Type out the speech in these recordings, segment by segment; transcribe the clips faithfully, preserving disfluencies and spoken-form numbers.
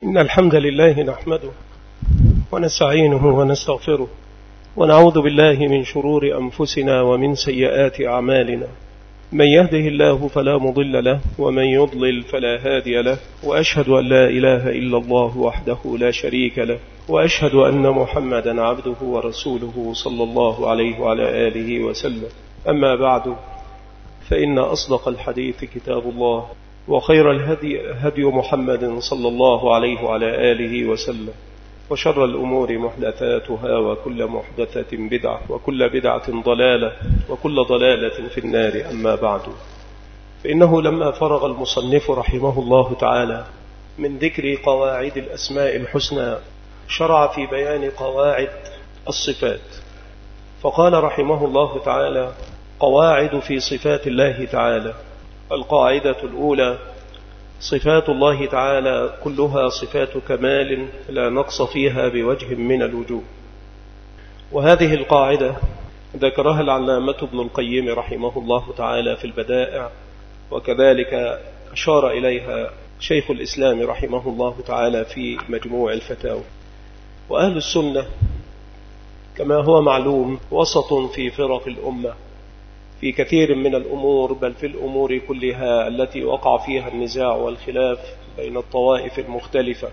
إن الحمد لله نحمده ونستعينه ونستغفره ونعوذ بالله من شرور أنفسنا ومن سيئات أعمالنا. من يهده الله فلا مضل له ومن يضلل فلا هادي له، وأشهد أن لا إله إلا الله وحده لا شريك له، وأشهد أن محمدا عبده ورسوله صلى الله عليه وعلى آله وسلم. أما بعد، فإن أصدق الحديث كتاب الله، وخير الهدي هدي محمد صلى الله عليه وعلى آله وسلم، وشر الأمور محدثاتها، وكل محدثة بدعة، وكل بدعة ضلالة، وكل ضلالة في النار. أما بعد، فإنه لما فرغ المصنف رحمه الله تعالى من ذكر قواعد الأسماء الحسنى شرع في بيان قواعد الصفات، فقال رحمه الله تعالى: قواعد في صفات الله تعالى. القاعدة الأولى: صفات الله تعالى كلها صفات كمال لا نقص فيها بوجه من الوجوه. وهذه القاعدة ذكرها العلامة ابن القيم رحمه الله تعالى في البدائع، وكذلك أشار إليها شيخ الإسلام رحمه الله تعالى في مجموع الفتاوى. وأهل السنة كما هو معلوم وسط في فرق الأمة في كثير من الأمور، بل في الأمور كلها التي وقع فيها النزاع والخلاف بين الطوائف المختلفة.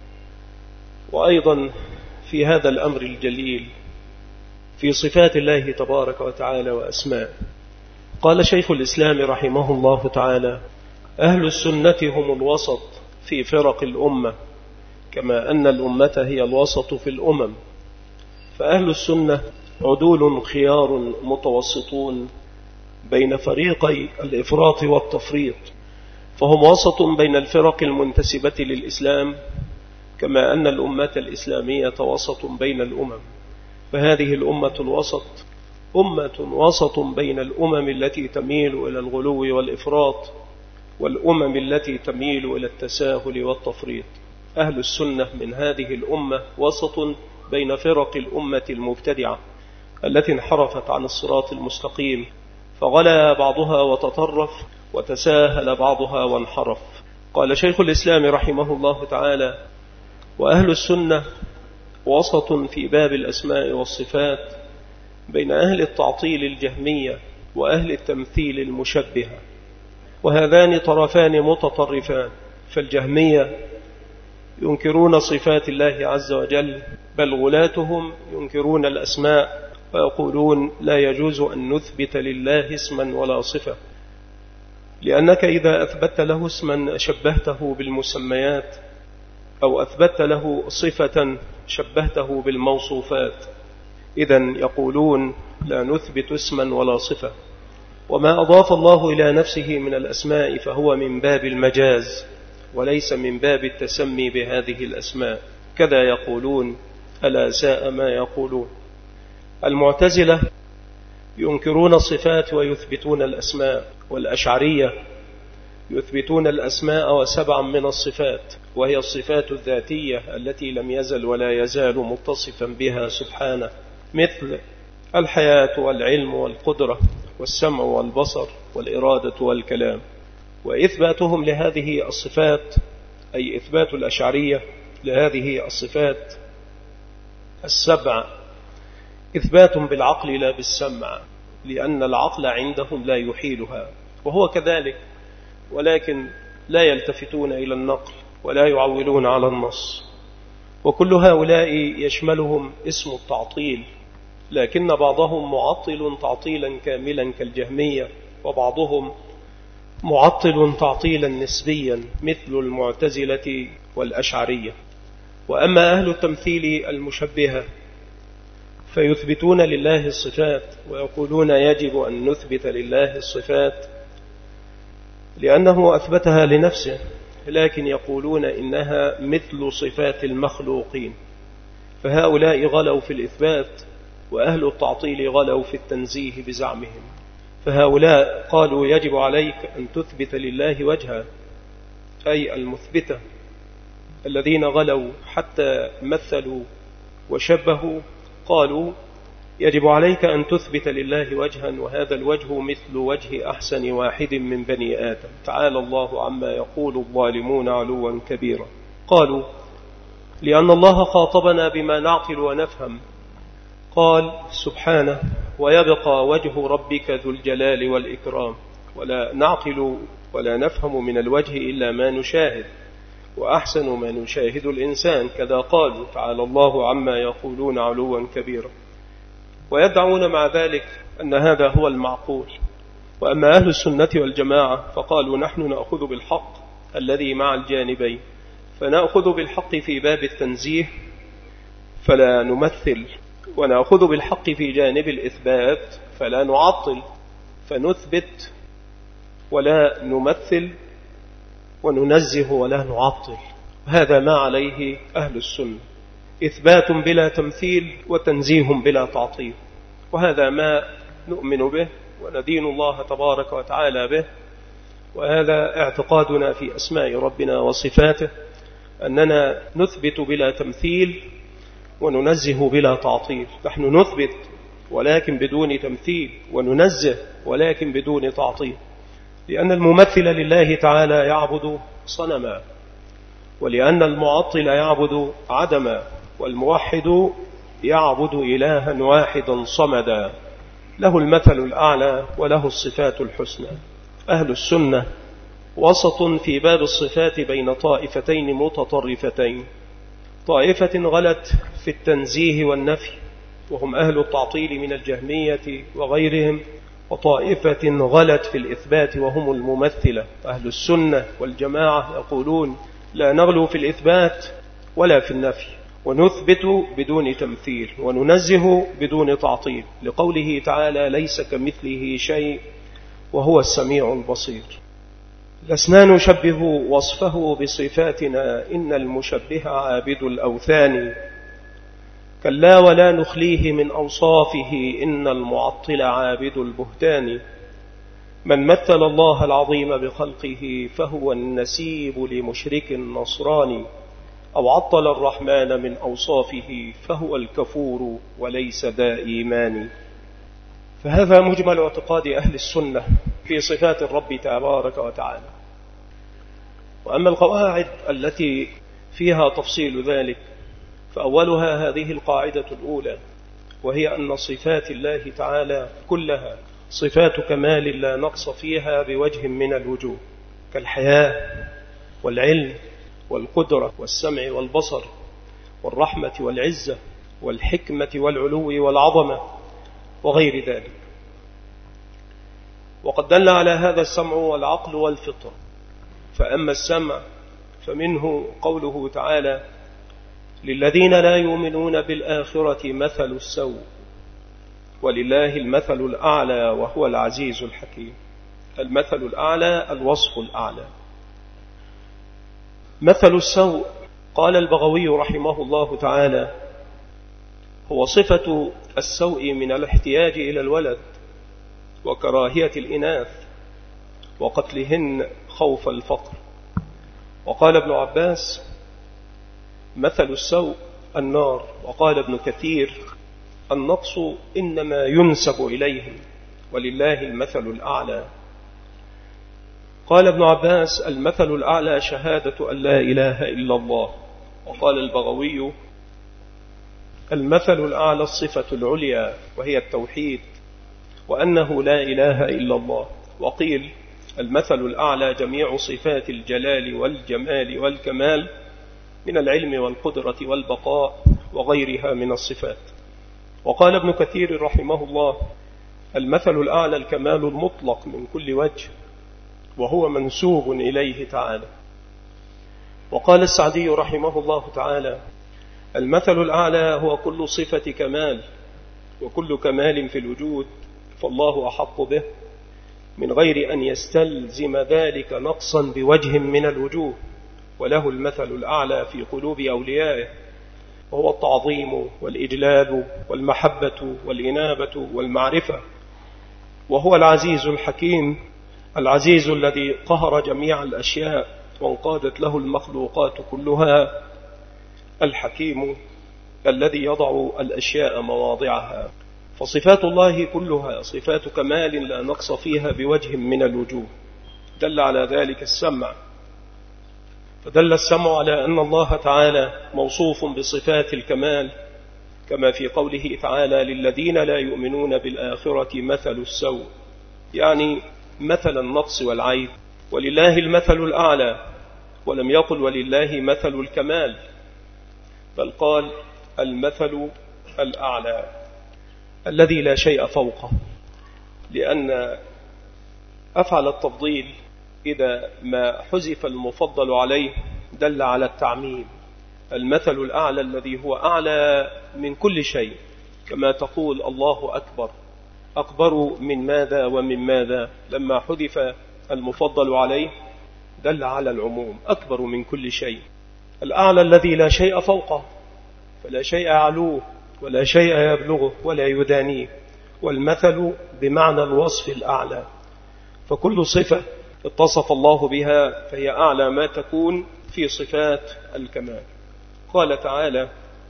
وأيضا في هذا الأمر الجليل في صفات الله تبارك وتعالى وأسماء، قال شيخ الإسلام رحمه الله تعالى: أهل السنة هم الوسط في فرق الأمة، كما أن الأمة هي الوسط في الأمم. فأهل السنة عدول خيار متوسطون بين فريقي الإفراط والتفريط، فهم وسط بين الفرق المنتسبة للإسلام، كما أن الأمة الإسلامية وسط بين الأمم. فهذه الأمة الوسط أمة وسط بين الأمم التي تميل إلى الغلو والإفراط والأمم التي تميل إلى التساهل والتفريط. أهل السنة من هذه الأمة وسط بين فرق الأمة المبتدعة التي انحرفت عن الصراط المستقيم، فغلا بعضها وتطرف، وتساهل بعضها وانحرف. قال شيخ الإسلام رحمه الله تعالى: وأهل السنة وسط في باب الأسماء والصفات بين أهل التعطيل الجهمية وأهل التمثيل المشبهة، وهذان طرفان متطرفان. فالجهمية ينكرون صفات الله عز وجل، بل غلاتهم ينكرون الأسماء ويقولون لا يجوز أن نثبت لله اسما ولا صفة، لأنك إذا أثبت له اسما شبهته بالمسميات، أو أثبت له صفة شبهته بالموصوفات. إذن يقولون لا نثبت اسما ولا صفة. وما أضاف الله إلى نفسه من الأسماء فهو من باب المجاز وليس من باب التسمي بهذه الأسماء، كذا يقولون: ألا ساء ما يقولون. المعتزلة ينكرون الصفات ويثبتون الأسماء، والأشعرية يثبتون الأسماء وسبعا من الصفات، وهي الصفات الذاتية التي لم يزل ولا يزال متصفا بها سبحانه، مثل الحياة والعلم والقدرة والسمع والبصر والإرادة والكلام. وإثباتهم لهذه الصفات، أي إثبات الأشعرية لهذه الصفات السبع، إثبات بالعقل لا بالسمع، لأن العقل عندهم لا يحيلها، وهو كذلك، ولكن لا يلتفتون إلى النقل ولا يعولون على النص. وكل هؤلاء يشملهم اسم التعطيل، لكن بعضهم معطل تعطيلا كاملا كالجهمية، وبعضهم معطل تعطيلا نسبيا مثل المعتزلة والأشعرية. وأما أهل التمثيل المشبهة فيثبتون لله الصفات ويقولون يجب أن نثبت لله الصفات لأنه أثبتها لنفسه، لكن يقولون إنها مثل صفات المخلوقين. فهؤلاء غلوا في الإثبات، وأهل التعطيل غلوا في التنزيه بزعمهم. فهؤلاء قالوا يجب عليك أن تثبت لله وجها، أي المثبتة. الذين غلوا حتى مثلوا وشبهوا قالوا يجب عليك أن تثبت لله وجها، وهذا الوجه مثل وجه أحسن واحد من بني آدم، تعالى الله عما يقول الظالمون علوا كبيرا. قالوا لأن الله خاطبنا بما نعقل ونفهم. قال سبحانه: ويبقى وجه ربك ذو الجلال والإكرام. ولا نعقل ولا نفهم من الوجه إلا ما نشاهد، وأحسن ما نشاهد الإنسان، كذا قالوا تعالى الله عما يقولون علوا كبيرا. ويدعون مع ذلك أن هذا هو المعقول. وأما أهل السنة والجماعة فقالوا: نحن نأخذ بالحق الذي مع الجانبين، فنأخذ بالحق في باب التنزيه فلا نمثل، ونأخذ بالحق في جانب الإثبات فلا نعطل، فنثبت ولا نمثل، وننزه ولا نعطل. هذا ما عليه أهل السنة: إثبات بلا تمثيل وتنزيه بلا تعطيل. وهذا ما نؤمن به وندين الله تبارك وتعالى به، وهذا اعتقادنا في أسماء ربنا وصفاته، أننا نثبت بلا تمثيل وننزه بلا تعطيل. نحن نثبت ولكن بدون تمثيل، وننزه ولكن بدون تعطيل، لأن الممثل لله تعالى يعبد صنما، ولأن المعطل يعبد عدما، والموحد يعبد إلها واحدا صمدا، له المثل الأعلى وله الصفات الحسنى. أهل السنة وسط في باب الصفات بين طائفتين متطرفتين: طائفة غلت في التنزيه والنفي وهم أهل التعطيل من الجهمية وغيرهم، وطائفة غلت في الإثبات وهم الممثلة. أهل السنة والجماعة يقولون: لا نغلو في الإثبات ولا في النفي، ونثبت بدون تمثيل، وننزه بدون تعطيل، لقوله تعالى: ليس كمثله شيء وهو السميع البصير. لسنا نشبه وصفه بصفاتنا، إن المشبه عابد الأوثان، كلا ولا نخليه من أوصافه، إن المعطل عابد البهتان. من مثل الله العظيم بخلقه فهو النسيب لمشرك نصراني، أو عطل الرحمن من أوصافه فهو الكفور وليس ذا إيمان. فهذا مجمل اعتقاد أهل السنة في صفات الرب تبارك وتعالى. وأما القواعد التي فيها تفصيل ذلك فأولها هذه القاعدة الأولى، وهي أن صفات الله تعالى كلها صفات كمال لا نقص فيها بوجه من الوجوه، كالحياة والعلم والقدرة والسمع والبصر والرحمة والعزة والحكمة والعلو والعظمة وغير ذلك. وقد دل على هذا السمع والعقل والفطر. فأما السمع فمنه قوله تعالى: للذين لا يؤمنون بالآخرة مثل السوء ولله المثل الأعلى وهو العزيز الحكيم. المثل الأعلى الوصف الأعلى. مثل السوء، قال البغوي رحمه الله تعالى: هو صفة السوء من الاحتياج إلى الولد وكراهية الإناث وقتلهن خوف الفقر. وقال ابن عباس: مثل السوء النار. وقال ابن كثير: النقص إنما ينسب إليهم ولله المثل الأعلى. قال ابن عباس: المثل الأعلى شهادة أن لا إله إلا الله. وقال البغوي: المثل الأعلى الصفة العليا وهي التوحيد، وأنه لا إله إلا الله. وقيل: المثل الأعلى جميع صفات الجلال والجمال والكمال من العلم والقدرة والبقاء وغيرها من الصفات. وقال ابن كثير رحمه الله: المثل الأعلى الكمال المطلق من كل وجه، وهو منسوب إليه تعالى. وقال السعدي رحمه الله تعالى: المثل الأعلى هو كل صفة كمال، وكل كمال في الوجود فالله أحق به من غير أن يستلزم ذلك نقصا بوجه من الوجوه، وله المثل الأعلى في قلوب أوليائه، وهو التعظيم والإجلال والمحبة والإنابة والمعرفة. وهو العزيز الحكيم، العزيز الذي قهر جميع الأشياء وانقادت له المخلوقات كلها، الحكيم الذي يضع الأشياء مواضعها. فصفات الله كلها صفات كمال لا نقص فيها بوجه من الوجوه. دل على ذلك السمع، فدل السمع على أن الله تعالى موصوف بصفات الكمال، كما في قوله تعالى: للذين لا يؤمنون بالآخرة مثل السوء، يعني مثل النقص والعيب. ولله المثل الأعلى، ولم يقل ولله مثل الكمال، بل قال المثل الأعلى الذي لا شيء فوقه، لأن أفعل التفضيل إذا ما حذف المفضل عليه دل على التعميم. المثل الأعلى الذي هو أعلى من كل شيء، كما تقول الله أكبر، أكبر من ماذا ومن ماذا؟ لما حذف المفضل عليه دل على العموم، أكبر من كل شيء. الأعلى الذي لا شيء فوقه، فلا شيء يعلوه ولا شيء يبلغه ولا يدانيه، والمثل بمعنى الوصف الأعلى، فكل صفة اتصف الله بها فهي أعلى ما تكون في صفات الكمال. قال تعالى: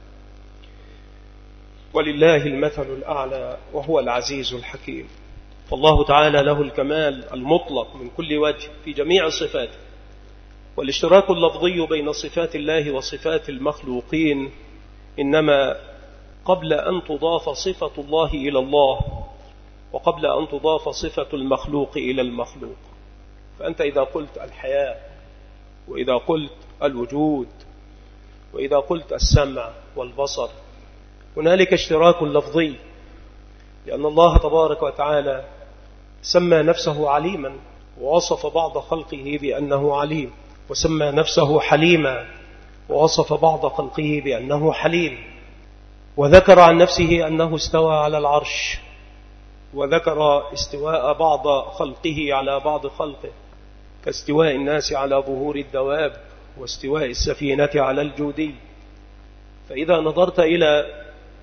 ولله المثل الأعلى وهو العزيز الحكيم. فالله تعالى له الكمال المطلق من كل وجه في جميع صفاته. والاشتراك اللفظي بين صفات الله وصفات المخلوقين إنما قبل أن تضاف صفة الله إلى الله، وقبل أن تضاف صفة المخلوق إلى المخلوق. فأنت إذا قلت الحياة، وإذا قلت الوجود، وإذا قلت السمع والبصر، هنالك اشتراك لفظي، لأن الله تبارك وتعالى سمى نفسه عليما، ووصف بعض خلقه بأنه عليم، وسمى نفسه حليما، ووصف بعض خلقه بأنه حليم، وذكر عن نفسه أنه استوى على العرش، وذكر استواء بعض خلقه على بعض خلقه، كاستواء الناس على ظهور الدواب، واستواء السفينة على الجودي. فإذا نظرت إلى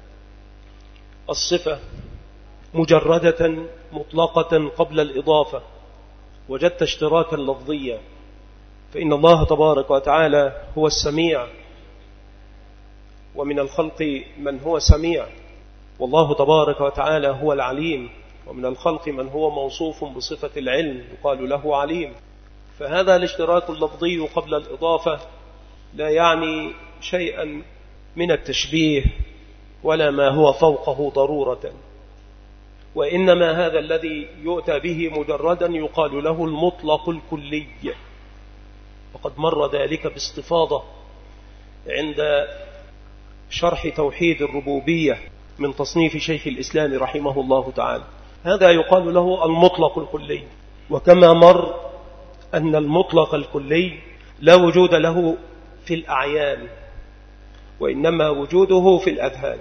الصفة مجردة مطلقة قبل الإضافة وجدت اشتراكا لفظيا، فإن الله تبارك وتعالى هو السميع، ومن الخلق من هو سميع، والله تبارك وتعالى هو العليم، ومن الخلق من هو موصوف بصفة العلم يقال له عليم. فهذا الاشتراك اللفظي قبل الإضافة لا يعني شيئا من التشبيه ولا ما هو فوقه ضرورة، وإنما هذا الذي يؤتى به مجردا يقال له المطلق الكلي، وقد مر ذلك باستفاضة عند شرح توحيد الربوبية من تصنيف شيخ الإسلام رحمه الله تعالى. هذا يقال له المطلق الكلي. وكما مر أن المطلق الكلي لا وجود له في الأعيان، وإنما وجوده في الأذهان،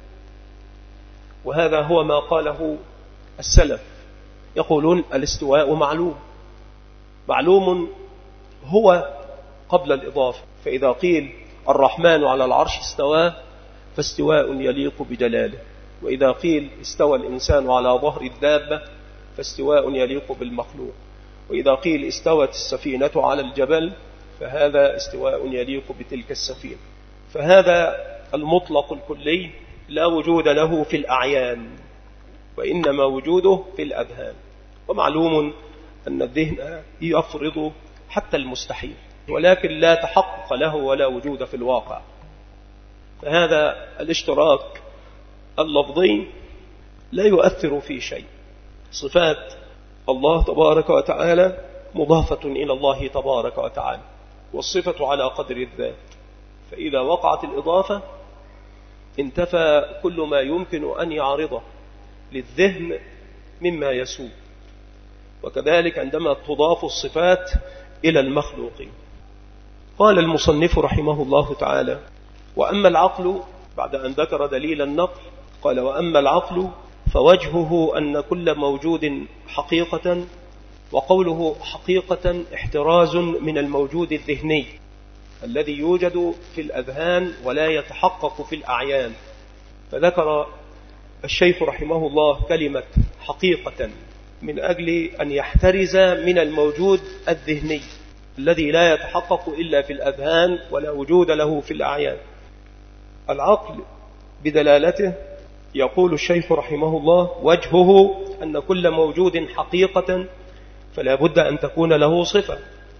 وهذا هو ما قاله السلف، يقولون الاستواء معلوم، معلوم هو قبل الإضافة. فإذا قيل الرحمن على العرش استوى فاستواء يليق بجلاله، وإذا قيل استوى الإنسان على ظهر الدابة فاستواء يليق بالمخلوق، وإذا قيل استوت السفينة على الجبل فهذا استواء يليق بتلك السفينة. فهذا المطلق الكلي لا وجود له في الأعيان، وإنما وجوده في الأذهان. ومعلوم أن الذهن يفرض حتى المستحيل، ولكن لا تحقق له ولا وجود في الواقع. فهذا الاشتراك اللفظي لا يؤثر في شيء. صفات الله تبارك وتعالى مضافة إلى الله تبارك وتعالى، والصفة على قدر الذات، فإذا وقعت الإضافة انتفى كل ما يمكن أن يعرضه للذهن مما يسوء. وكذلك عندما تضاف الصفات إلى المخلوقين. قال المصنف رحمه الله تعالى: وأما العقل، بعد أن ذكر دليل النقل قال: وأما العقل فوجهه أن كل موجود حقيقة، وقوله حقيقة احتراز من الموجود الذهني الذي يوجد في الأذهان ولا يتحقق في الأعيان. فذكر الشيخ رحمه الله كلمة حقيقة من أجل أن يحترز من الموجود الذهني الذي لا يتحقق إلا في الأذهان ولا وجود له في الأعيان. العقل بدلالته يقول الشيخ رحمه الله: وجهه أن كل موجود حقيقة فلا بد أن تكون له صفة،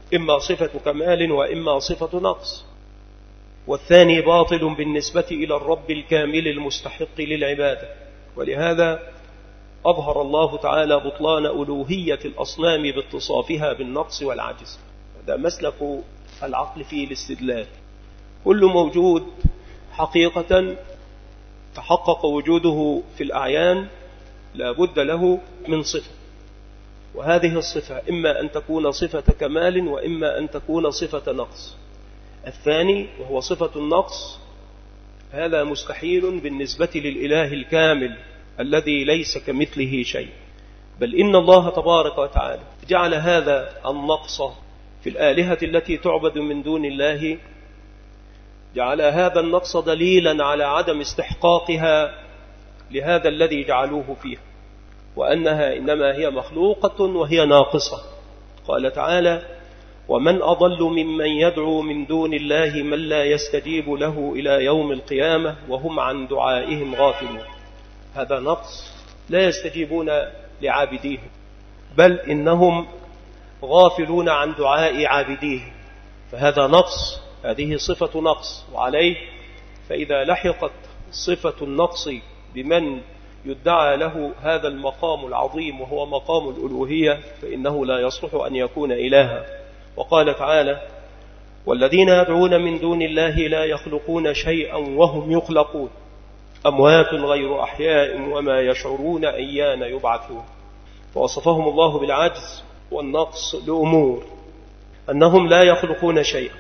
إما صفة كمال وإما صفة نقص، والثاني باطل بالنسبة إلى الرب الكامل المستحق للعبادة. ولهذا أظهر الله تعالى بطلان ألوهية الأصنام باتصافها بالنقص والعجز. هذا مسلك العقل في الاستدلال. كل موجود حقيقة تحقق وجوده في الأعيان لا بد له من صفة، وهذه الصفة إما أن تكون صفة كمال وإما أن تكون صفة نقص. الثاني وهو صفة النقص هذا مستحيل بالنسبة للإله الكامل الذي ليس كمثله شيء، بل إن الله تبارك وتعالى جعل هذا النقص في الآلهة التي تعبد من دون الله، جعل هذا النقص دليلا على عدم استحقاقها لهذا الذي جعلوه فيها، وأنها إنما هي مخلوقة وهي ناقصة. قال تعالى: ومن أضل ممن يدعو من دون الله من لا يستجيب له إلى يوم القيامة وهم عن دعائهم غافلون. هذا نقص، لا يستجيبون لعابديهم، بل إنهم غافلون عن دعاء عابديهم، فهذا نقص، هذه صفة نقص. وعليه فإذا لحقت صفة النقص بمن يدعى له هذا المقام العظيم وهو مقام الألوهية فإنه لا يصلح أن يكون إلها. وقال تعالى: والذين يدعون من دون الله لا يخلقون شيئا وهم يخلقون أموات غير أحياء وما يشعرون أيان يبعثون. فوصفهم الله بالعجز والنقص لأمور: أنهم لا يخلقون شيئا،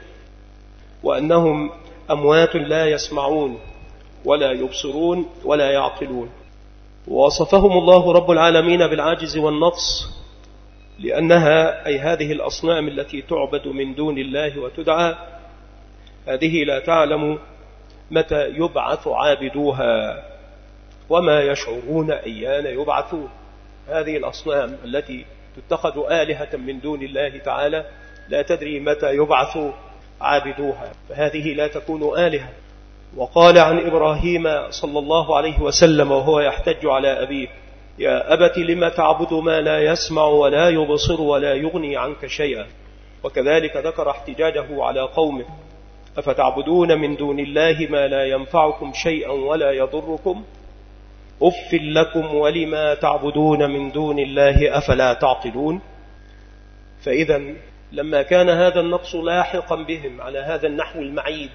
وأنهم أموات لا يسمعون ولا يبصرون ولا يعقلون. ووصفهم الله رب العالمين بالعجز والنقص لأنها أي هذه الأصنام التي تعبد من دون الله وتدعى، هذه لا تعلم متى يبعث عابدوها وما يشعرون أيان يبعثون. هذه الأصنام التي تتخذ آلهة من دون الله تعالى لا تدري متى يبعث عابدوها، فهذه لا تكون آلهة. وقال عن إبراهيم صلى الله عليه وسلم وهو يحتج على أبيه: يا أبت لم تعبد ما لا يسمع ولا يبصر ولا يغني عنك شيئا. وكذلك ذكر احتجاجه على قومه: أفتعبدون من دون الله ما لا ينفعكم شيئا ولا يضركم أف لكم ولما تعبدون من دون الله أفلا تعقلون. فإذا لما كان هذا النقص لاحقا بهم على هذا النحو المعيب،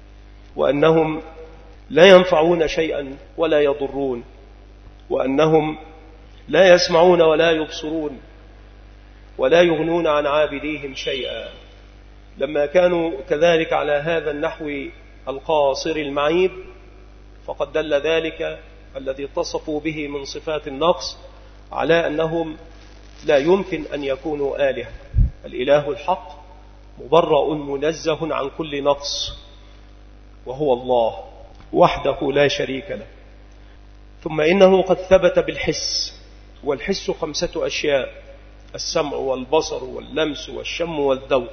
وأنهم لا ينفعون شيئا ولا يضرون، وأنهم لا يسمعون ولا يبصرون ولا يغنون عن عابديهم شيئا، لما كانوا كذلك على هذا النحو القاصر المعيب، فقد دل ذلك الذي اتصفوا به من صفات النقص على أنهم لا يمكن أن يكونوا آلهة. الإله الحق مبرأ منزه عن كل نقص، وهو الله وحده لا شريك له. ثم إنه قد ثبت بالحس، والحس خمسة أشياء: السمع والبصر واللمس والشم والذوق.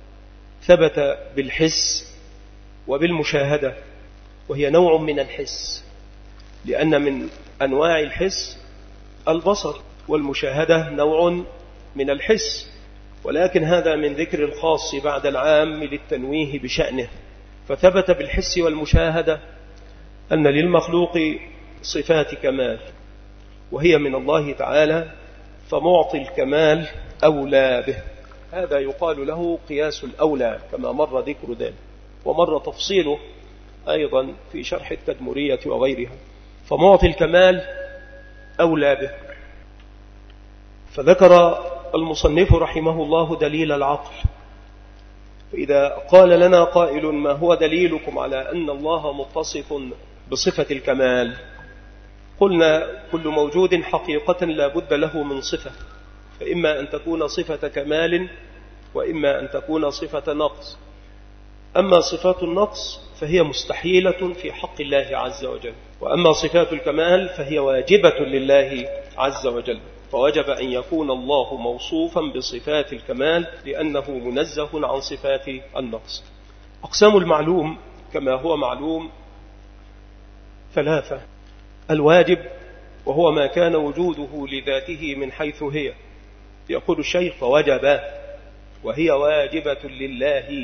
ثبت بالحس وبالمشاهدة، وهي نوع من الحس، لأن من أنواع الحس البصر، والمشاهدة نوع من الحس، ولكن هذا من ذكر الخاص بعد العام للتنويه بشأنه. فثبت بالحس والمشاهدة أن للمخلوق صفات كمال، وهي من الله تعالى، فمعطي الكمال أولى به. هذا يقال له قياس الأولى كما مر ذكر ذلك، ومر تفصيله أيضا في شرح التدمرية وغيرها. فمعطي الكمال أولى به. فذكر المصنف رحمه الله دليل العقل. فإذا قال لنا قائل: ما هو دليلكم على أن الله متصف بصفة الكمال؟ قلنا: كل موجود حقيقة لا بد له من صفة، فإما أن تكون صفة كمال وإما أن تكون صفة نقص. أما صفات النقص فهي مستحيلة في حق الله عز وجل، وأما صفات الكمال فهي واجبة لله عز وجل، فوجب أن يكون الله موصوفا بصفات الكمال لأنه منزه عن صفات النقص. أقسام المعلوم كما هو معلوم ثلاثة: الواجب وهو ما كان وجوده لذاته من حيث هي، يقول الشيخ فوجب، وهي واجبة لله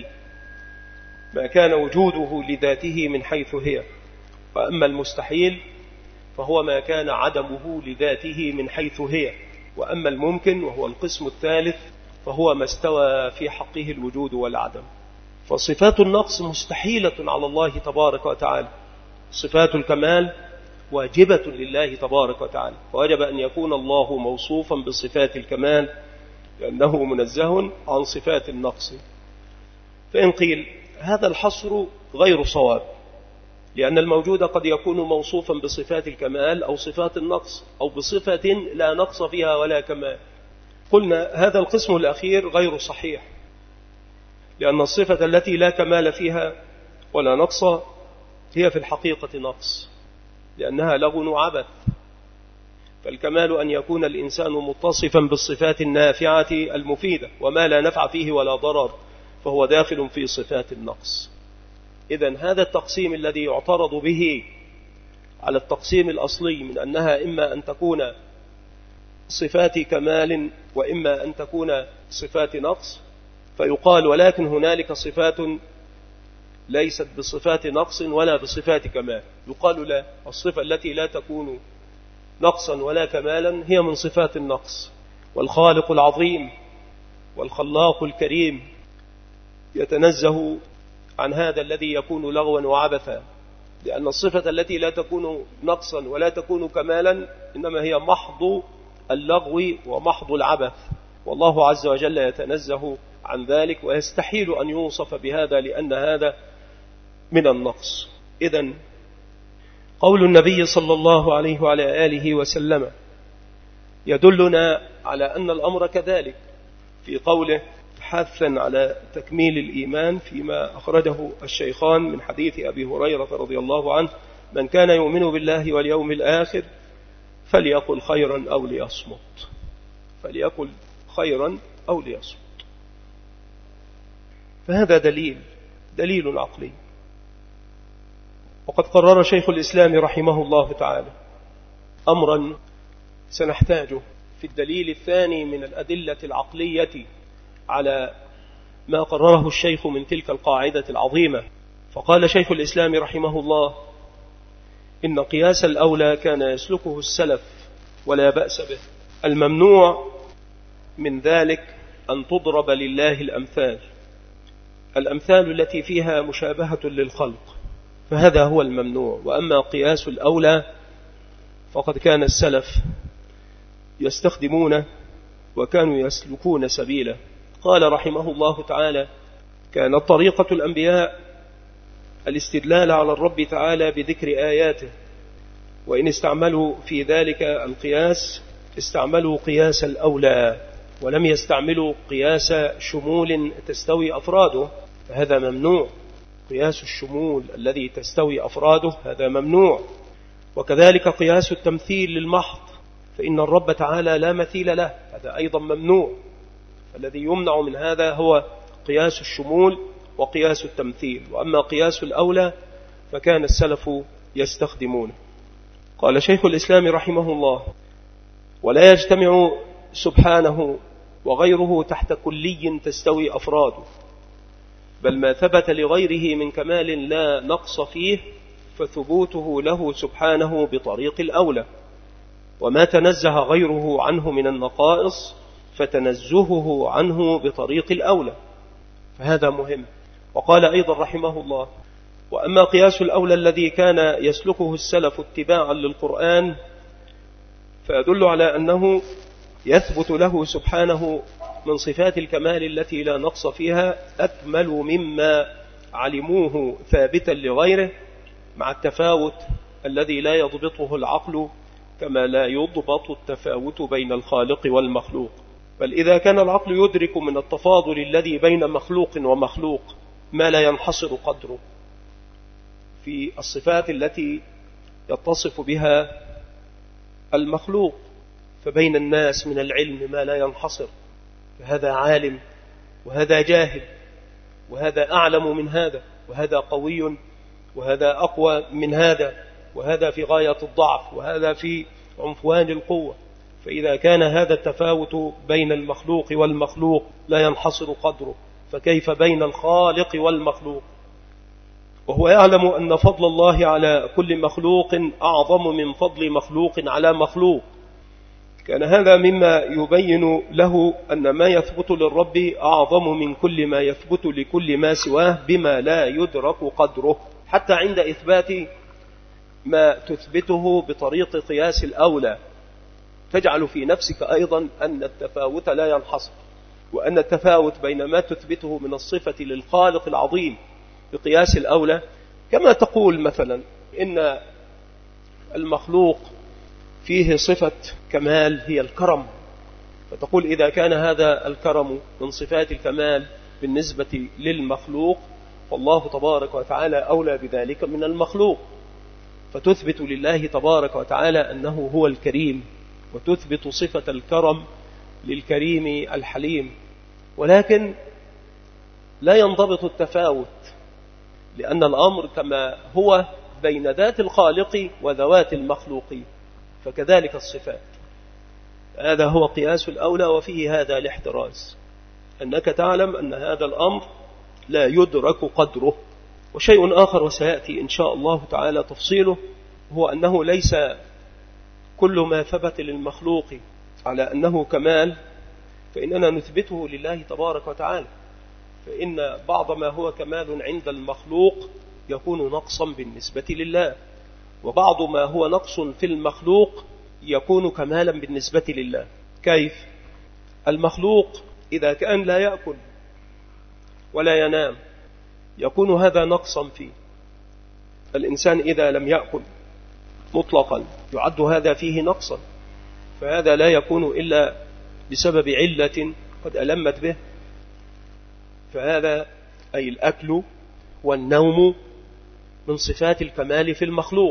ما كان وجوده لذاته من حيث هي، وأما المستحيل فهو ما كان عدمه لذاته من حيث هي، وأما الممكن وهو القسم الثالث فهو ما استوى في حقه الوجود والعدم. فصفات النقص مستحيلة على الله تبارك وتعالى، صفات الكمال واجبة لله تبارك وتعالى، فوجب أن يكون الله موصوفا بصفات الكمال لأنه منزه عن صفات النقص. فإن قيل هذا الحصر غير صواب، لأن الموجود قد يكون موصوفا بصفات الكمال أو صفات النقص أو بصفة لا نقص فيها ولا كمال. قلنا هذا القسم الأخير غير صحيح، لأن الصفة التي لا كمال فيها ولا نقص هي في الحقيقة نقص، لأنها لغو وعبث. فالكمال أن يكون الإنسان متصفا بالصفات النافعة المفيدة، وما لا نفع فيه ولا ضرر فهو داخل في صفات النقص. إذن هذا التقسيم الذي يعترض به على التقسيم الأصلي من أنها إما أن تكون صفات كمال وإما أن تكون صفات نقص، فيقال ولكن هنالك صفات ليست بصفات نقص ولا بصفات كمال. يقال لا، الصفة التي لا تكون نقصا ولا كمالا هي من صفات النقص، والخالق العظيم والخلاق الكريم يتنزه عن هذا الذي يكون لغوا وعبثا، لأن الصفة التي لا تكون نقصا ولا تكون كمالا إنما هي محض اللغو ومحض العبث، والله عز وجل يتنزه عن ذلك ويستحيل أن يوصف بهذا لأن هذا من النقص. إذن قول النبي صلى الله عليه وعلى آله وسلم يدلنا على أن الأمر كذلك في قوله حثا على تكميل الإيمان فيما أخرجه الشيخان من حديث أبي هريرة رضي الله عنه: من كان يؤمن بالله واليوم الآخر فليقل خيرا أو ليصمت، فليقل خيرا أو ليصمت. فهذا دليل دليل عقلي. وقد قرر شيخ الإسلام رحمه الله تعالى أمرا سنحتاجه في الدليل الثاني من الأدلة العقلية على ما قرره الشيخ من تلك القاعدة العظيمة. فقال شيخ الإسلام رحمه الله: إن قياس الأولى كان يسلكه السلف ولا بأس به. الممنوع من ذلك أن تضرب لله الأمثال، الأمثال التي فيها مشابهة للخلق، فهذا هو الممنوع. وأما قياس الأولى فقد كان السلف يستخدمونه وكانوا يسلكون سبيله. قال رحمه الله تعالى: كانت طريقة الأنبياء الاستدلال على الرب تعالى بذكر آياته، وإن استعملوا في ذلك القياس استعملوا قياس الأولى ولم يستعملوا قياس شمول تستوي أفراده، فهذا ممنوع. قياس الشمول الذي تستوي أفراده هذا ممنوع. وكذلك قياس التمثيل للمحض، فإن الرب تعالى لا مثيل له، هذا أيضا ممنوع. الذي يمنع من هذا هو قياس الشمول وقياس التمثيل. وأما قياس الأولى فكان السلف يستخدمونه. قال شيخ الإسلام رحمه الله: ولا يجتمع سبحانه وغيره تحت كلي تستوي أفراده، بل ما ثبت لغيره من كمال لا نقص فيه فثبوته له سبحانه بطريق الأولى، وما تنزه غيره عنه من النقائص فتنزهه عنه بطريق الأولى، فهذا مهم. وقال أيضا رحمه الله: وأما قياس الأولى الذي كان يسلكه السلف اتباعا للقرآن فيدل على أنه يثبت له سبحانه من صفات الكمال التي لا نقص فيها أكمل مما علموه ثابتا لغيره، مع التفاوت الذي لا يضبطه العقل كما لا يضبط التفاوت بين الخالق والمخلوق. بل إذا كان العقل يدرك من التفاضل الذي بين مخلوق ومخلوق ما لا ينحصر قدره في الصفات التي يتصف بها المخلوق، فبين الناس من العلم ما لا ينحصر، فهذا عالم وهذا جاهل وهذا أعلم من هذا وهذا قوي وهذا أقوى من هذا وهذا في غاية الضعف وهذا في عنفوان القوة، فإذا كان هذا التفاوت بين المخلوق والمخلوق لا ينحصر قدره، فكيف بين الخالق والمخلوق؟ وهو يعلم أن فضل الله على كل مخلوق أعظم من فضل مخلوق على مخلوق. كان هذا مما يبين له أن ما يثبت للرب أعظم من كل ما يثبت لكل ما سواه بما لا يدرك قدره، حتى عند إثبات ما تثبته بطريق قياس الأولى تجعل في نفسك أيضا أن التفاوت لا ينحصر، وأن التفاوت بين ما تثبته من الصفة للخالق العظيم بقياس الأولى، كما تقول مثلا إن المخلوق فيه صفة كمال هي الكرم، فتقول إذا كان هذا الكرم من صفات الكمال بالنسبة للمخلوق فالله تبارك وتعالى أولى بذلك من المخلوق، فتثبت لله تبارك وتعالى أنه هو الكريم، وتثبت صفة الكرم للكريم الحليم. ولكن لا ينضبط التفاوت، لأن الأمر كما هو بين ذات الخالق وذوات المخلوقين فكذلك الصفات. هذا هو قياس الأولى، وفيه هذا الاحتراز، أنك تعلم أن هذا الأمر لا يدرك قدره. وشيء آخر وسيأتي إن شاء الله تعالى تفصيله، هو أنه ليس كل ما ثبت للمخلوق على أنه كمال فإننا نثبته لله تبارك وتعالى، فإن بعض ما هو كمال عند المخلوق يكون نقصا بالنسبة لله، وبعض ما هو نقص في المخلوق يكون كمالا بالنسبة لله. كيف؟ المخلوق إذا كان لا يأكل ولا ينام يكون هذا نقصا فيه. الإنسان إذا لم يأكل مطلقا يعد هذا فيه نقصا، فهذا لا يكون إلا بسبب علة قد ألمت به، فهذا أي الأكل والنوم من صفات الكمال في المخلوق،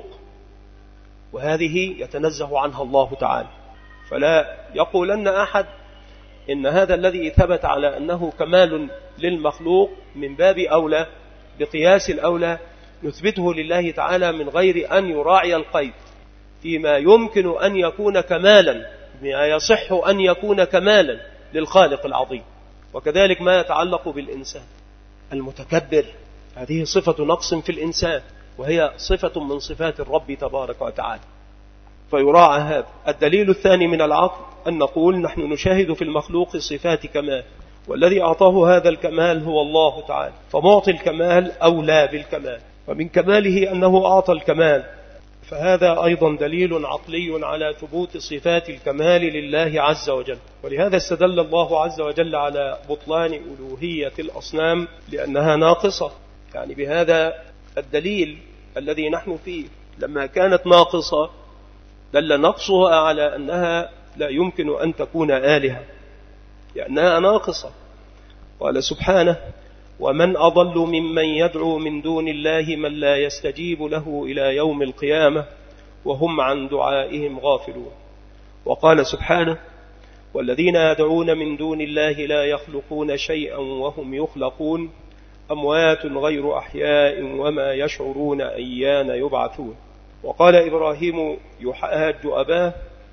وهذه يتنزه عنها الله تعالى. فلا يقولن أحد إن هذا الذي ثبت على أنه كمال للمخلوق من باب أولى بقياس الأولى نثبته لله تعالى من غير أن يراعي القيد فيما يمكن أن يكون كمالا، ما يصح أن يكون كمالا للخالق العظيم. وكذلك ما يتعلق بالإنسان المتكبر، هذه صفة نقص في الإنسان، وهي صفة من صفات الرب تبارك وتعالى، فيراعى هذا. الدليل الثاني من العقل أن نقول نحن نشاهد في المخلوق صفات كمال، والذي أعطاه هذا الكمال هو الله تعالى، فمعطي الكمال أولى بالكمال، ومن كماله أنه أعطى الكمال، فهذا أيضا دليل عقلي على ثبوت صفات الكمال لله عز وجل. ولهذا استدل الله عز وجل على بطلان ألوهية الأصنام لأنها ناقصة، يعني بهذا الدليل الذي نحن فيه لما كانت ناقصة دل نقصها على أنها لا يمكن أن تكون آلهة لأنها ناقصة. قال سبحانه: ومن أضل ممن يدعو من دون الله من لا يستجيب له إلى يوم القيامة وهم عن دعائهم غافلون. وقال سبحانه: والذين يدعون من دون الله لا يخلقون شيئا وهم يخلقون أموات غير أحياء وما يشعرون أيان يبعثون. وقال إبراهيم يحاج أباه: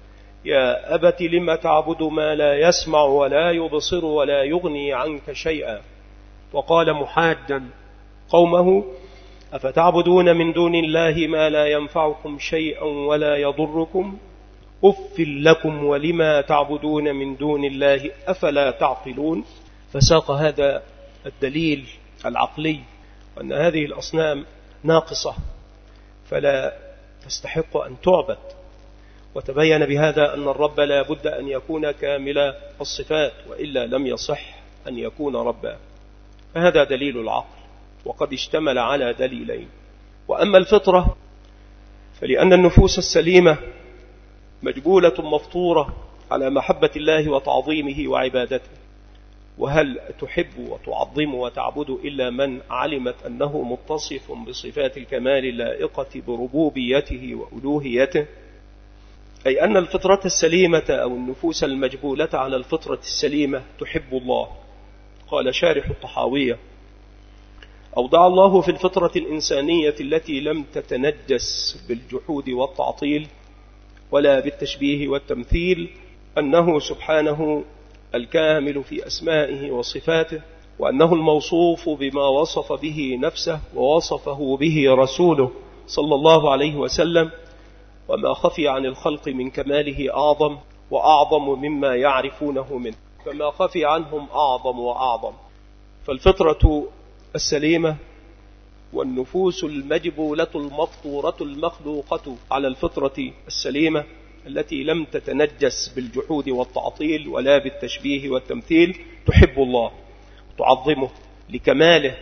يا أبت لم تعبد ما لا يسمع ولا يبصر ولا يغني عنك شيئا. وقال محاجا قومه: أفتعبدون من دون الله ما لا ينفعكم شيئا ولا يضركم أف لكم ولما تعبدون من دون الله أفلا تعقلون. فساق هذا الدليل العقلي أن هذه الأصنام ناقصة فلا تستحق أن تعبد، وتبين بهذا أن الرب لا بد أن يكون كامل الصفات وإلا لم يصح أن يكون ربا. فهذا دليل العقل، وقد اشتمل على دليلين. وأما الفطرة فلأن النفوس السليمة مجبولة مفطورة على محبة الله وتعظيمه وعبادته، وهل تحب وتعظم وتعبد إلا من علمت أنه متصف بصفات الكمال اللائقة بربوبيته وألوهيته؟ أي أن الفطرة السليمة أو النفوس المجبولة على الفطرة السليمة تحب الله. قال شارح الطحاوية: أوضع الله في الفطرة الإنسانية التي لم تتنجس بالجحود والتعطيل ولا بالتشبيه والتمثيل أنه سبحانه الكامل في أسمائه وصفاته، وأنه الموصوف بما وصف به نفسه ووصفه به رسوله صلى الله عليه وسلم، وما خفي عن الخلق من كماله أعظم وأعظم مما يعرفونه منه، فما خفي عنهم أعظم وأعظم. فالفطرة السليمة والنفوس المجبولة المفطورة المخلوقة على الفطرة السليمة التي لم تتنجس بالجحود والتعطيل ولا بالتشبيه والتمثيل تحب الله تعظمه لكماله،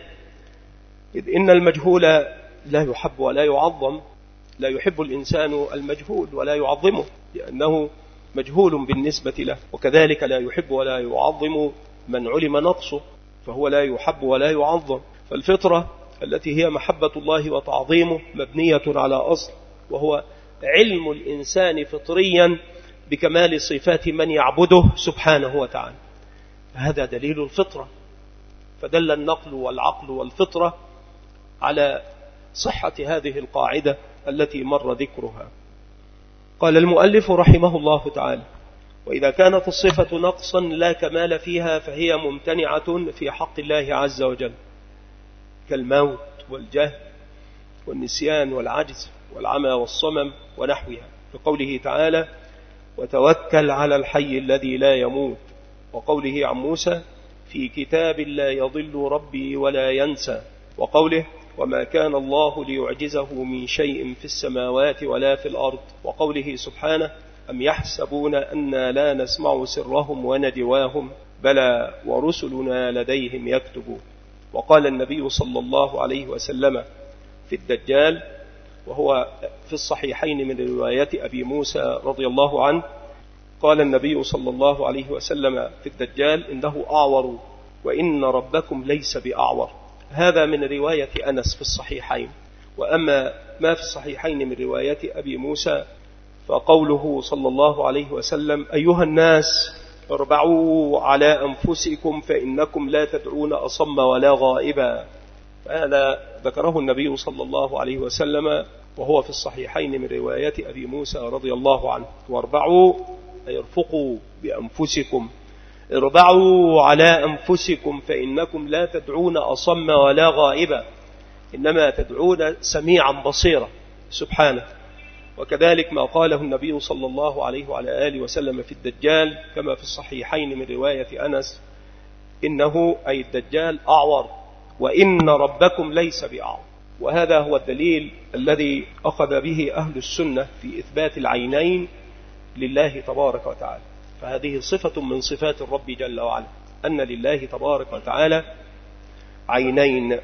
إذ إن المجهول لا يحب ولا يعظم. لا يحب الإنسان المجهول ولا يعظمه لأنه مجهول بالنسبة له، وكذلك لا يحب ولا يعظم من علم نقصه، فهو لا يحب ولا يعظم. فالفطرة التي هي محبة الله وتعظيمه مبنية على أصل، وهو علم الإنسان فطريا بكمال صفات من يعبده سبحانه وتعالى. هذا دليل الفطرة، فدل النقل والعقل والفطرة على صحة هذه القاعدة التي مر ذكرها. قال المؤلف رحمه الله تعالى: وإذا كانت الصفة نقصا لا كمال فيها فهي ممتنعة في حق الله عز وجل، كالموت والجهل والنسيان والعجز والعمى والصمم ونحوها، لقوله تعالى: وتوكل على الحي الذي لا يموت، وقوله عن موسى: في كتاب لا يضل ربي ولا ينسى، وقوله: وما كان الله ليعجزه من شيء في السماوات ولا في الأرض، وقوله سبحانه: أم يحسبون أنا لا نسمع سرهم ونجواهم بلى ورسلنا لديهم يكتبون. وقال النبي صلى الله عليه وسلم في الدجال، وهو في الصحيحين من رواية أبي موسى رضي الله عنه، قال النبي صلى الله عليه وسلم في الدجال: إنه أعور وإن ربكم ليس بأعور. هذا من رواية أنس في الصحيحين. وأما ما في الصحيحين من رواية أبي موسى فقوله صلى الله عليه وسلم: أيها الناس اربعوا على أنفسكم فإنكم لا تدعون أصم ولا غائبا. هذا ذكره النبي صلى الله عليه وسلم وهو في الصحيحين من رواية أبي موسى رضي الله عنه. واربعوا أي ارفقوا بأنفسكم، اربعوا على أنفسكم فإنكم لا تدعون أصم ولا غائبا، إنما تدعون سميعا بصيرا سبحانه. وكذلك ما قاله النبي صلى الله عليه وعلى آله وسلم في الدجال كما في الصحيحين من رواية أنس: إنه أي الدجال أعور وإن ربكم ليس بأعور. وهذا هو الدليل الذي أخذ به أهل السنة في إثبات العينين لله تبارك وتعالى. فهذه صفة من صفات الرب جل وعلا، أن لله تبارك وتعالى عينين،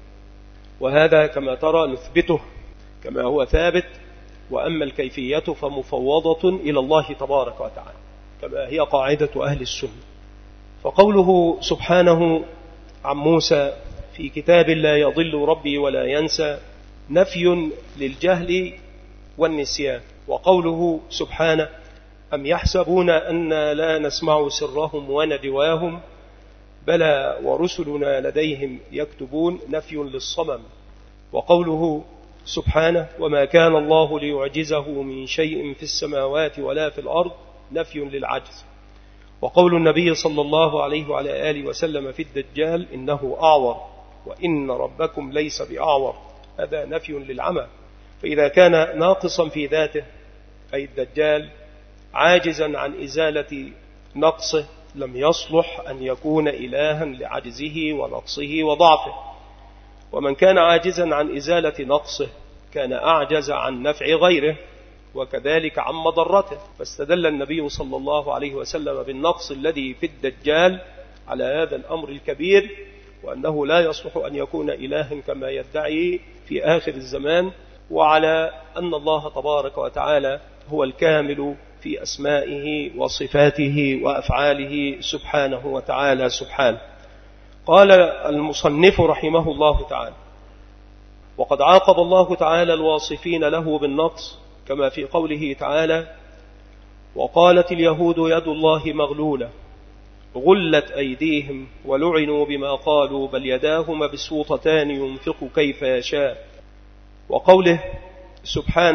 وهذا كما ترى نثبته كما هو ثابت. وأما الكيفية فمفوضة إلى الله تبارك وتعالى كما هي قاعدة أهل السنة. فقوله سبحانه عن موسى: في كتاب لا يضل ربي ولا ينسى، نفي للجهل والنسيان. وقوله سبحانه: أم يحسبون أنا لا نسمع سرهم ونجواهم بلى ورسلنا لديهم يكتبون، نفي للصمم. وقوله سبحانه: وما كان الله ليعجزه من شيء في السماوات ولا في الأرض، نفي للعجز. وقول النبي صلى الله عليه وعلى آله وسلم في الدجال: إنه أعور وإن ربكم ليس بأعور، هذا نفي للعمى. فإذا كان ناقصا في ذاته أي الدجال عاجزا عن إزالة نقصه لم يصلح أن يكون إلها لعجزه ونقصه وضعفه. ومن كان عاجزا عن إزالة نقصه كان أعجز عن نفع غيره وكذلك عن مضرته. فاستدل النبي صلى الله عليه وسلم بالنقص الذي في الدجال على هذا الأمر الكبير، وأنه لا يصلح أن يكون إلها كما يدعي في آخر الزمان، وعلى أن الله تبارك وتعالى هو الكامل في أسمائه وصفاته وأفعاله سبحانه وتعالى سبحانه. قال المصنف رحمه الله تعالى: وقد عاقب الله تعالى الواصفين له بالنقص كما في قوله تعالى: وقالت اليهود يد الله مغلولة غلت أيديهم ولعنوا بما قالوا بل يداه مبسوطتان ينفق كيف يشاء. وقوله سبحانه: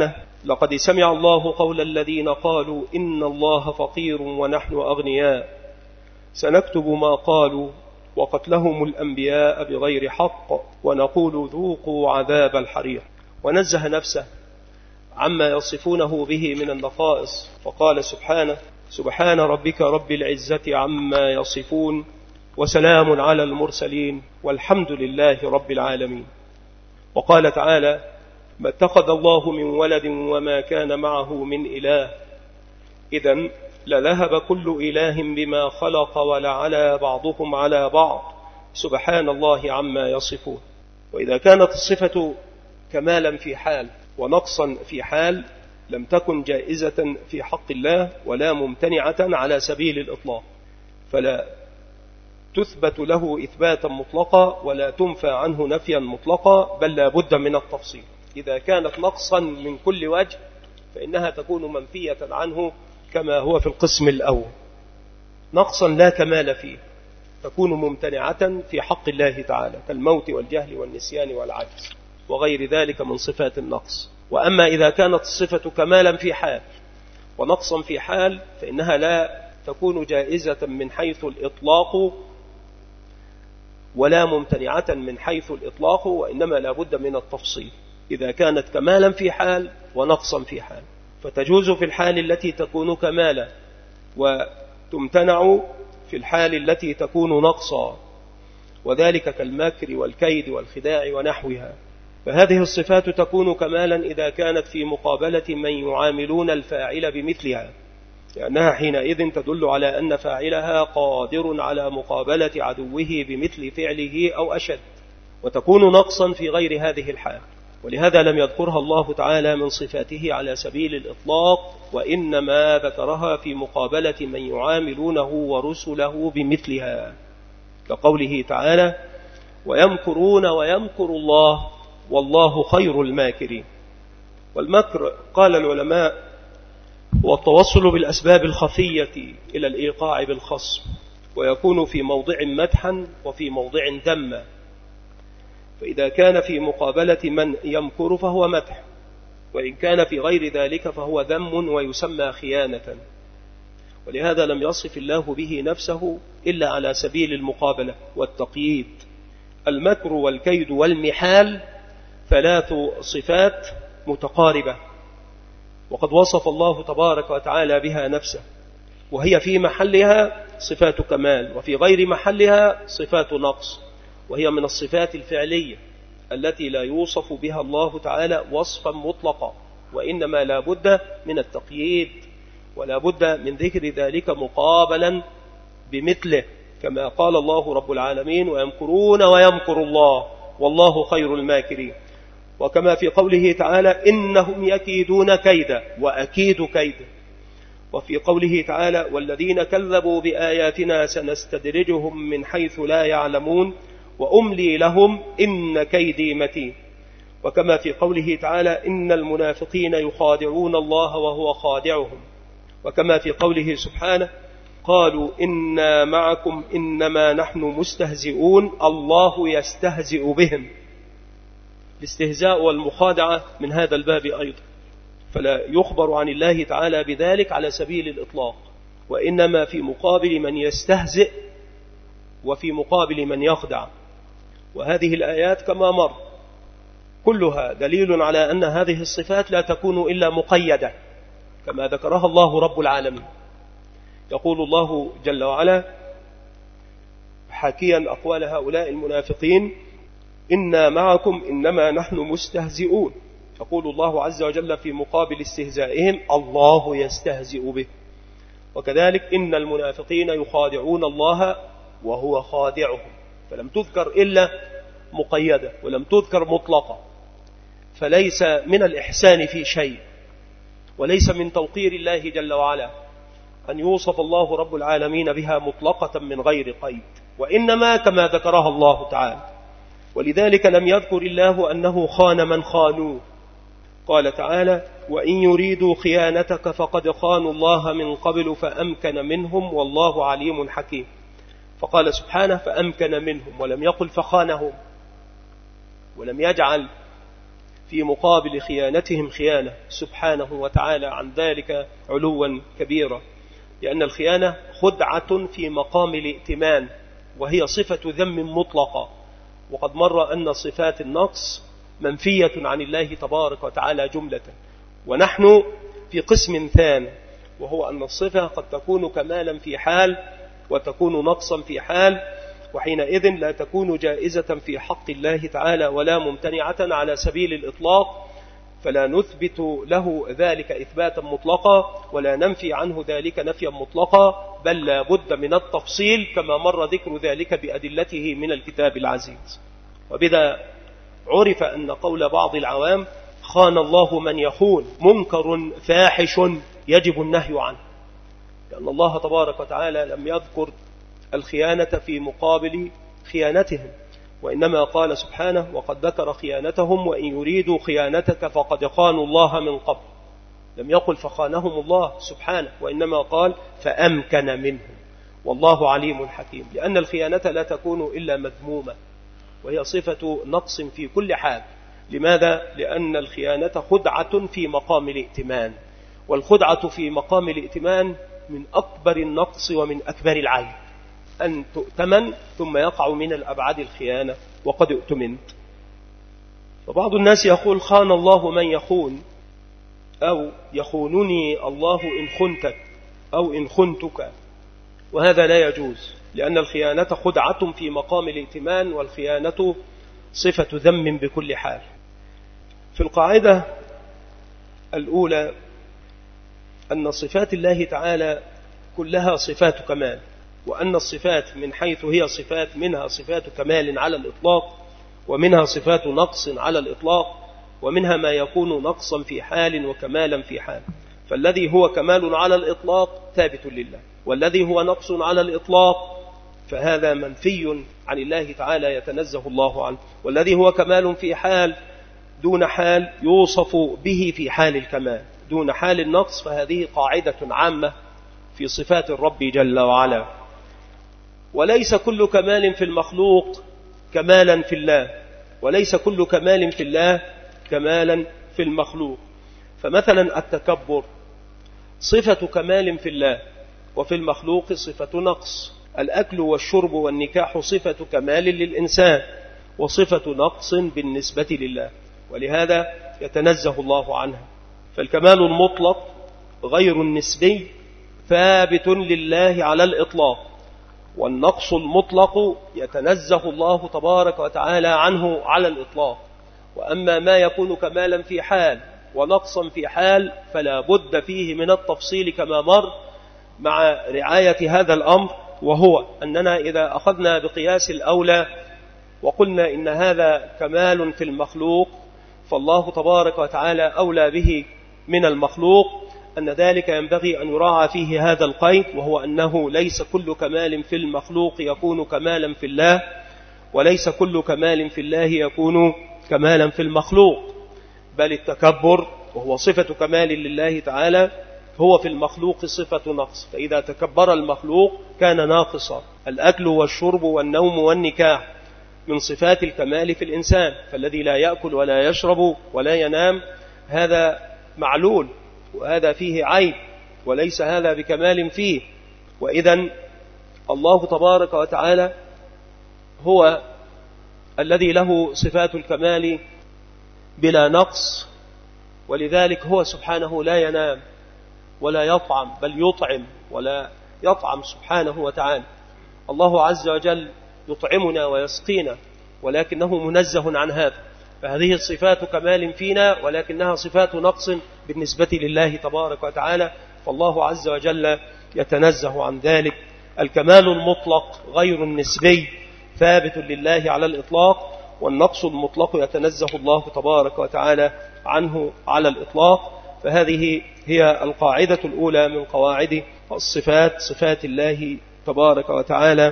لقد سمع الله قول الذين قالوا إن الله فقير ونحن أغنياء سنكتب ما قالوا وقتلهم الأنبياء بغير حق ونقول ذوقوا عذاب الحريق. ونزه نفسه عما يصفونه به من النقائص فقال سبحانه: سبحان ربك رب العزة عما يصفون وسلام على المرسلين والحمد لله رب العالمين. وقال تعالى: ما اتخذ الله من ولد وما كان معه من إله إذن لذهب كل إله بما خلق ولعلى بعضهم على بعض سبحان الله عما يصفون. وإذا كانت الصفة كمالا في حال ونقصا في حال لم تكن جائزة في حق الله ولا ممتنعة على سبيل الإطلاق، فلا تثبت له إثباتا مطلقا ولا تنفى عنه نفيا مطلقا، بل لا بد من التفصيل. إذا كانت نقصا من كل وجه فإنها تكون منفية عنه كما هو في القسم الأول. نقصا لا كمال فيه تكون ممتنعة في حق الله تعالى كالموت والجهل والنسيان والعجز وغير ذلك من صفات النقص. وأما إذا كانت الصفة كمالا في حال ونقصا في حال فإنها لا تكون جائزة من حيث الإطلاق ولا ممتنعة من حيث الإطلاق، وإنما لا بد من التفصيل. إذا كانت كمالا في حال ونقصا في حال فتجوز في الحال التي تكون كمالا وتمتنع في الحال التي تكون نقصا، وذلك كالمكر والكيد والخداع ونحوها. فهذه الصفات تكون كمالا إذا كانت في مقابلة من يعاملون الفاعل بمثلها، لأنها حينئذ تدل على أن فاعلها قادر على مقابلة عدوه بمثل فعله أو أشد، وتكون نقصا في غير هذه الحال. ولهذا لم يذكرها الله تعالى من صفاته على سبيل الإطلاق، وإنما ذكرها في مقابلة من يعاملونه ورسله بمثلها، كقوله تعالى: ويمكرون ويمكر الله والله خير الماكرين. والمكر قال العلماء هو التوصل بالأسباب الخفية إلى الإيقاع بالخصم، ويكون في موضع مدحا وفي موضع ذما. فإذا كان في مقابلة من يمكر فهو مدح، وإن كان في غير ذلك فهو ذم ويسمى خيانة. ولهذا لم يصف الله به نفسه إلا على سبيل المقابلة والتقييد. المكر والكيد والمحال ثلاث صفات متقاربة، وقد وصف الله تبارك وتعالى بها نفسه، وهي في محلها صفات كمال وفي غير محلها صفات نقص، وهي من الصفات الفعلية التي لا يوصف بها الله تعالى وصفا مطلقا، وإنما لا بد من التقييد ولا بد من ذكر ذلك مقابلا بمثله، كما قال الله رب العالمين: ويمكرون ويمكر الله والله خير الماكرين. وكما في قوله تعالى: إنهم يكيدون كيدا وأكيد كيدا. وفي قوله تعالى: والذين كذبوا بآياتنا سنستدرجهم من حيث لا يعلمون وأملي لهم إن كيدي متين. وكما في قوله تعالى: إن المنافقين يخادعون الله وهو خادعهم. وكما في قوله سبحانه: قالوا إنا معكم إنما نحن مستهزئون الله يستهزئ بهم. الاستهزاء والمخادعة من هذا الباب أيضا، فلا يخبر عن الله تعالى بذلك على سبيل الإطلاق، وإنما في مقابل من يستهزئ وفي مقابل من يخدع. وهذه الآيات كما مر كلها دليل على أن هذه الصفات لا تكون إلا مقيدة كما ذكرها الله رب العالمين. يقول الله جل وعلا حاكيا أقوال هؤلاء المنافقين: إنا معكم إنما نحن مستهزئون. يقول الله عز وجل في مقابل استهزائهم: الله يستهزئ به. وكذلك إن المنافقين يخادعون الله وهو خادعهم، فلم تذكر إلا مقيدة ولم تذكر مطلقة. فليس من الإحسان في شيء، وليس من توقير الله جل وعلا أن يوصف الله رب العالمين بها مطلقة من غير قيد، وإنما كما ذكرها الله تعالى. ولذلك لم يذكر الله أنه خان من خانوه. قال تعالى: وإن يريدوا خيانتك فقد خانوا الله من قبل فأمكن منهم والله عليم حكيم. فقال سبحانه: فأمكن منهم، ولم يقل فخانهم، ولم يجعل في مقابل خيانتهم خيانة سبحانه وتعالى عن ذلك علوا كبيرا، لأن الخيانة خدعة في مقام الائتمان، وهي صفة ذم مطلقة. وقد مر أن صفات النقص منفية عن الله تبارك وتعالى جملة، ونحن في قسم ثاني، وهو أن الصفة قد تكون كمالا في حال وتكون نقصا في حال، وحينئذ لا تكون جائزة في حق الله تعالى ولا ممتنعة على سبيل الإطلاق، فلا نثبت له ذلك إثباتا مطلقا ولا ننفي عنه ذلك نفيا مطلقا، بل لا بد من التفصيل كما مر ذكر ذلك بأدلته من الكتاب العزيز. وبذا عرف أن قول بعض العوام خان الله من يخون منكر فاحش يجب النهي عنه، لأن الله تبارك وتعالى لم يذكر الخيانة في مقابل خيانتهم، وإنما قال سبحانه وقد ذكر خيانتهم وإن يريدوا خيانتك فقد خانوا الله من قبل. لم يقل فخانهم الله سبحانه، وإنما قال فأمكن منهم، والله عليم حكيم، لأن الخيانة لا تكون إلا مذمومة، وهي صفة نقص في كل حال. لماذا؟ لأن الخيانة خدعة في مقام الائتمان، والخدعة في مقام الائتمان من أكبر النقص ومن أكبر العيب، أن تؤتمن ثم يقع من الأبعاد الخيانة وقد اؤتمنت. فبعض الناس يقول خان الله من يخون، أو يخونني الله إن خنتك أو إن خنتك، وهذا لا يجوز، لأن الخيانة خدعة في مقام الائتمان، والخيانة صفة ذم بكل حال. في القاعدة الأولى أن صفات الله تعالى كلها صفات كمال، وأن الصفات من حيث هي صفات منها صفات كمال على الإطلاق، ومنها صفات نقص على الإطلاق، ومنها ما يكون نقصا في حال وكمالا في حال. فالذي هو كمال على الإطلاق ثابت لله، والذي هو نقص على الإطلاق فهذا منفي عن الله تعالى يتنزه الله عنه، والذي هو كمال في حال دون حال يوصف به في حال الكمال دون حال النقص، فهذه قاعدة عامة في صفات الرب جل وعلا. وليس كل كمال في المخلوق كمالا في الله، وليس كل كمال في الله كمالا في المخلوق. فمثلا التكبر صفة كمال في الله، وفي المخلوق صفة نقص. الأكل والشرب والنكاح صفة كمال للإنسان وصفة نقص بالنسبة لله، ولهذا يتنزه الله عنها. فالكمال المطلق غير النسبي ثابت لله على الإطلاق، والنقص المطلق يتنزه الله تبارك وتعالى عنه على الإطلاق. وأما ما يكون كمالا في حال ونقصا في حال فلا بد فيه من التفصيل كما مر، مع رعاية هذا الأمر، وهو أننا إذا أخذنا بقياس الأولى وقلنا إن هذا كمال في المخلوق فالله تبارك وتعالى أولى به من المخلوق، أن ذلك ينبغي أن يراعى فيه هذا القيد، وهو أنه ليس كل كمال في المخلوق يكون كمالا في الله، وليس كل كمال في الله يكون كمالا في المخلوق، بل التكبر وهو صفة كمال لله تعالى هو في المخلوق صفة نقص، فإذا تكبر المخلوق كان ناقصا. الأكل والشرب والنوم والنكاح من صفات الكمال في الإنسان، فالذي لا يأكل ولا يشرب ولا ينام هذا معلول، وهذا فيه عيب، وليس هذا بكمال فيه. وإذن الله تبارك وتعالى هو الذي له صفات الكمال بلا نقص، ولذلك هو سبحانه لا ينام ولا يطعم، بل يطعم ولا يطعم سبحانه وتعالى. الله عز وجل يطعمنا ويسقينا، ولكنه منزه عن هذا، فهذه صفات كمال فينا ولكنها صفات نقص بالنسبة لله تبارك وتعالى، فالله عز وجل يتنزه عن ذلك. الكمال المطلق غير النسبي ثابت لله على الإطلاق، والنقص المطلق يتنزه الله تبارك وتعالى عنه على الإطلاق. فهذه هي القاعدة الأولى من قواعد الصفات، صفات الله تبارك وتعالى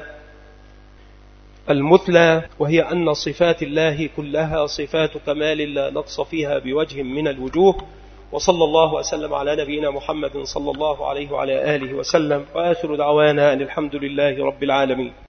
المثلى، وهي أن صفات الله كلها صفات كمال لا نقص فيها بوجه من الوجوه. وصلى الله وسلم على نبينا محمد صلى الله عليه وعلى آله وسلم، وآخر دعوانا أن الحمد لله رب العالمين.